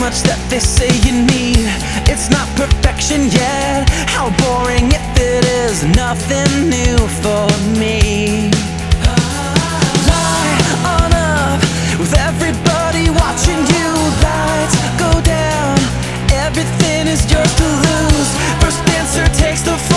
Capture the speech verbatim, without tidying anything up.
much that they say you need. It's not perfection yet. How boring if it is nothing new for me. Lie on up with everybody watching you. Lights go down, everything is yours to lose. First dancer takes the